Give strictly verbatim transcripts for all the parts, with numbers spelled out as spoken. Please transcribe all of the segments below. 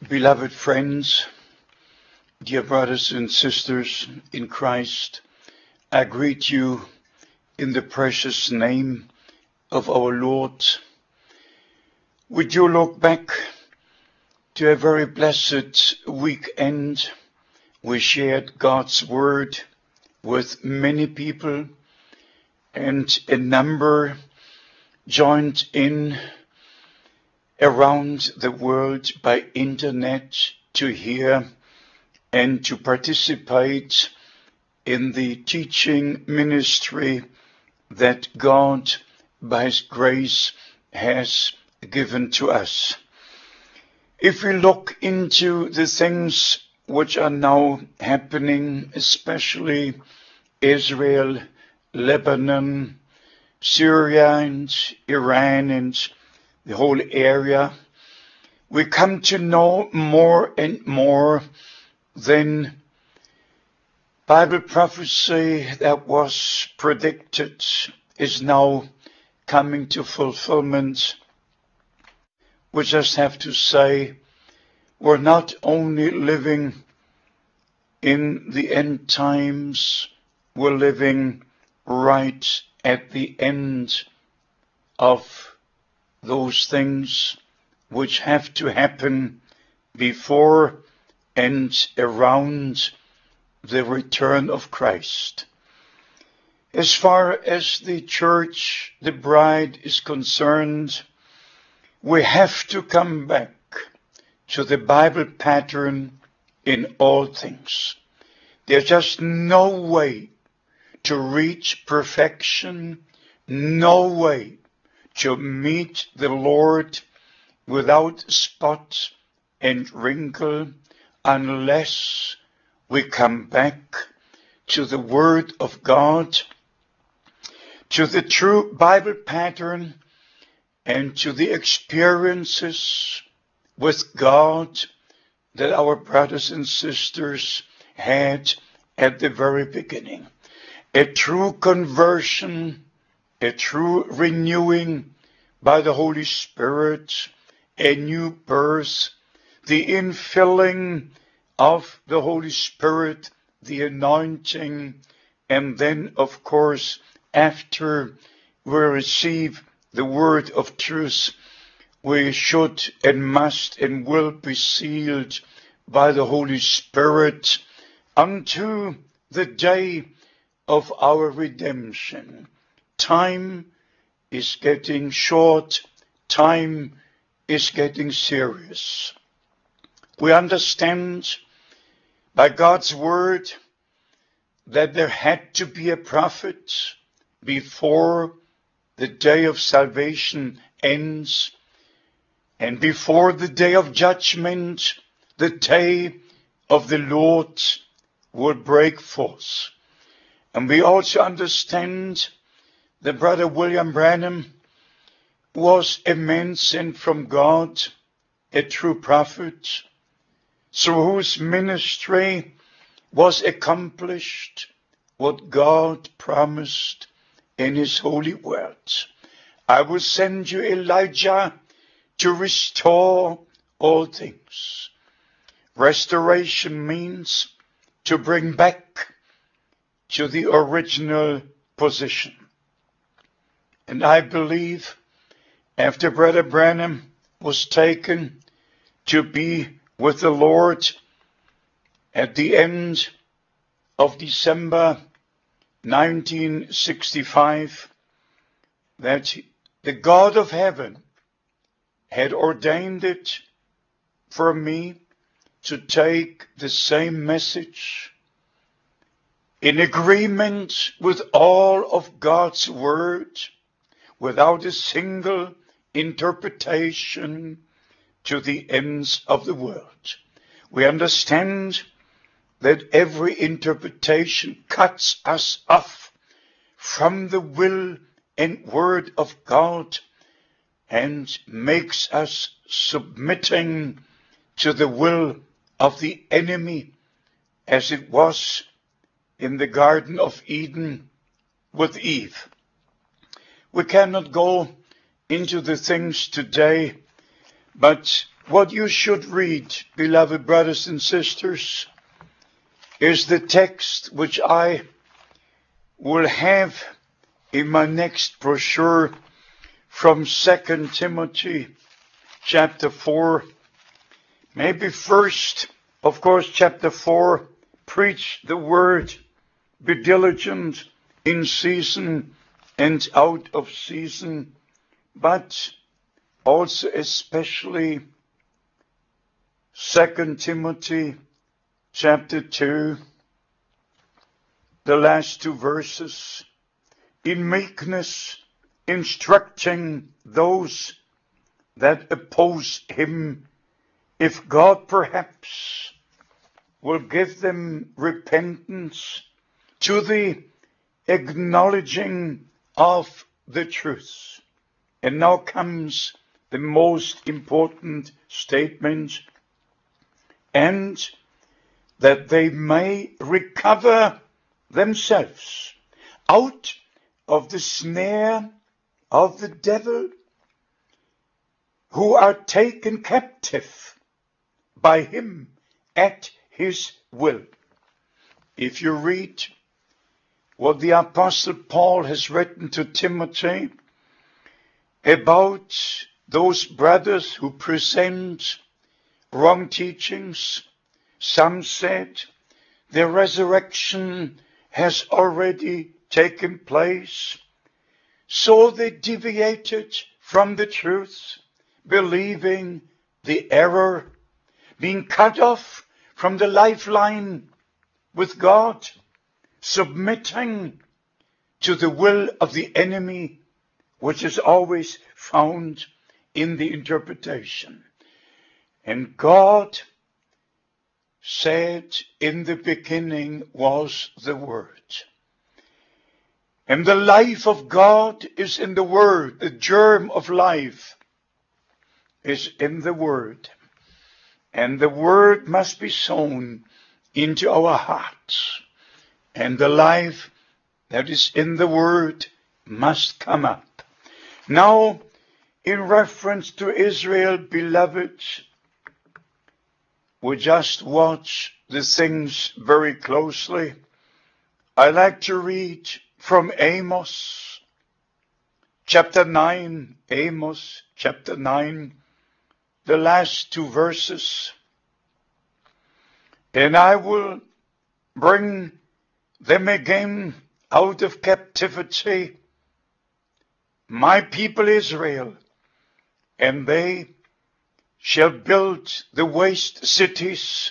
Beloved friends, dear brothers and sisters in Christ, I greet you in the precious name of our Lord. Would you look back to a very blessed weekend? We shared God's Word with many people, and a number joined in around the world by internet to hear and to participate in the teaching ministry that God, by His grace, has given to us. If we look into the things which are now happening, especially Israel, Lebanon, Syria, and Iran, and the whole area, we come to know more and more than Bible prophecy that was predicted is now coming to fulfillment. We just have to say we're not only living in the end times, we're living right at the end of those things which have to happen before and around the return of Christ. As far as the church, the bride, is concerned, we have to come back to the Bible pattern in all things. There's just no way to reach perfection, no way to meet the Lord without spot and wrinkle unless we come back to the Word of God, to the true Bible pattern, and to the experiences with God that our brothers and sisters had at the very beginning. A true conversion, a true renewing by the Holy Spirit, a new birth, the infilling of the Holy Spirit, the anointing, and then, of course, after we receive the word of truth, we should and must and will be sealed by the Holy Spirit unto the day of our redemption. Time is getting short. Time is getting serious. We understand by God's word that there had to be a prophet before the day of salvation ends, and before the day of judgment, the day of the Lord will break forth. And we also understand that Brother William Branham was a man sent from God, a true prophet, through whose ministry was accomplished what God promised in His holy word. I will send you Elijah to restore all things. Restoration means to bring back to the original position. And I believe after Brother Branham was taken to be with the Lord at the end of December nineteen sixty-five, that the God of heaven had ordained it for me to take the same message in agreement with all of God's word, without a single interpretation, to the ends of the world. We understand that every interpretation cuts us off from the will and word of God and makes us submitting to the will of the enemy, as it was in the Garden of Eden with Eve. We cannot go into the things today, but What you should read, beloved brothers and sisters, is the text which I will have in my next brochure from Second Timothy chapter four. Maybe first, of course, chapter four, preach the word, be diligent in season and out of season, but also especially Second Timothy chapter two, the last two verses, in meekness instructing those that oppose him, if God perhaps will give them repentance to the acknowledging of the truth. And now comes the most important statement, and that they may recover themselves out of the snare of the devil, who are taken captive by him at his will. If you read what the Apostle Paul has written to Timothy about those brothers who present wrong teachings, some said the resurrection has already taken place, so they deviated from the truth, believing the error, being cut off from the lifeline with God, submitting to the will of the enemy, which is always found in the interpretation. And God said, in the beginning was the Word. And the life of God is in the Word. The germ of life is in the Word. And the Word must be sown into our hearts. And the life that is in the Word must come up. Now, in reference to Israel, beloved, we just watch the things very closely. I like to read from Amos, chapter nine, Amos, chapter nine, the last two verses. And I will bring them again out of captivity, my people Israel, and they shall build the waste cities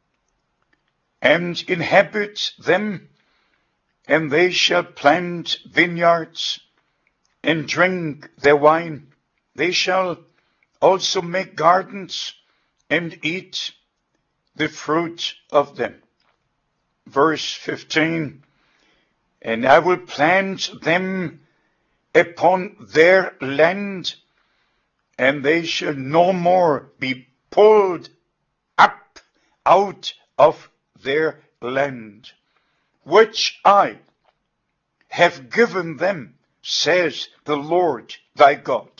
and inhabit them, and they shall plant vineyards and drink their wine. They shall also make gardens and eat the fruit of them. Verse fifteen, and I will plant them upon their land, and they shall no more be pulled up out of their land, which I have given them, says the Lord thy God.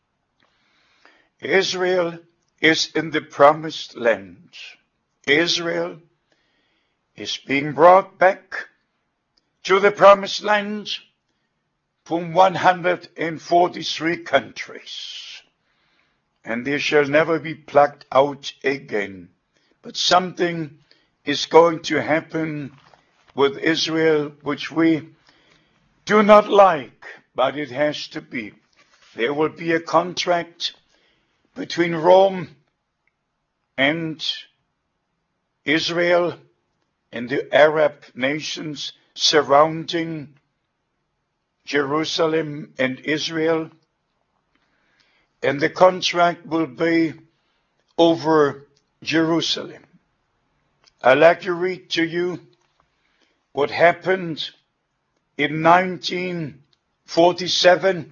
Israel is in the promised land. Israel is being brought back to the promised land from one hundred forty-three countries. And they shall never be plucked out again. But something is going to happen with Israel, which we do not like, but it has to be. There will be a contract between Rome and Israel and the Arab nations surrounding Jerusalem and Israel. And the contract will be over Jerusalem. I'd like to read to you what happened in nineteen forty-seven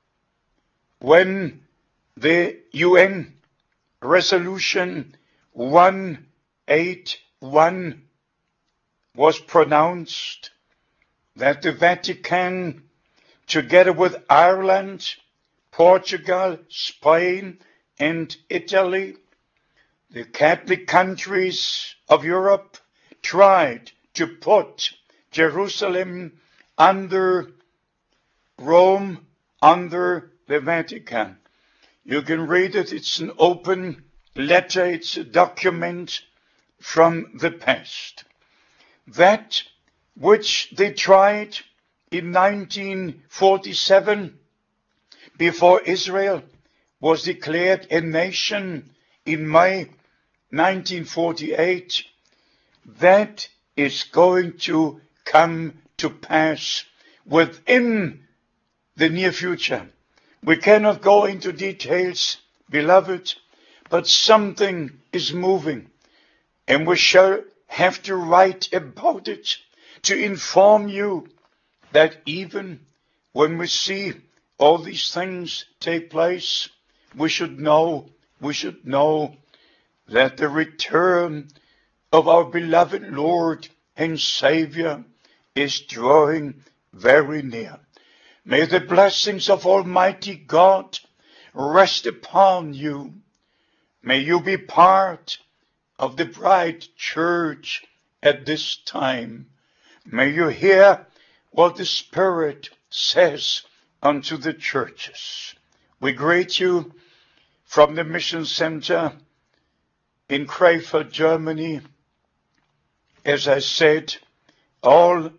when the U N resolution one eighty-one was pronounced, that the Vatican, together with Ireland, Portugal, Spain, and Italy, the Catholic countries of Europe tried to put Jerusalem under Rome, under the Vatican. You can read it. It's an open letter. It's a document from the past. That which they tried in nineteen forty-seven, before Israel was declared a nation in May nineteen forty-eight, that is going to come to pass within the near future. We cannot go into details, beloved, but something is moving, and we shall have to write about it to inform you that even when we see all these things take place, we should know, we should know that the return of our beloved Lord and Savior is drawing very near. May the blessings of Almighty God rest upon you. May you be part of the bride church at this time. May you hear what the Spirit says unto the churches. We greet you from the Mission Center in Krefeld, Germany. As I said, all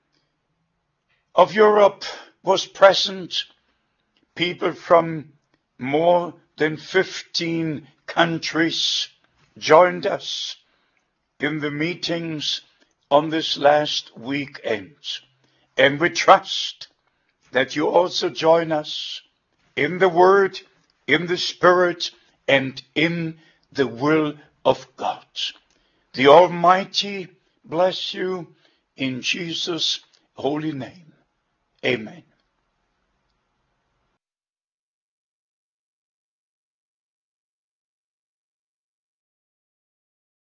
of Europe was present. People from more than fifteen countries joined us in the meetings on this last weekend. And we trust that you also join us in the Word, in the Spirit, and in the will of God. The Almighty bless you in Jesus' holy name. Amen.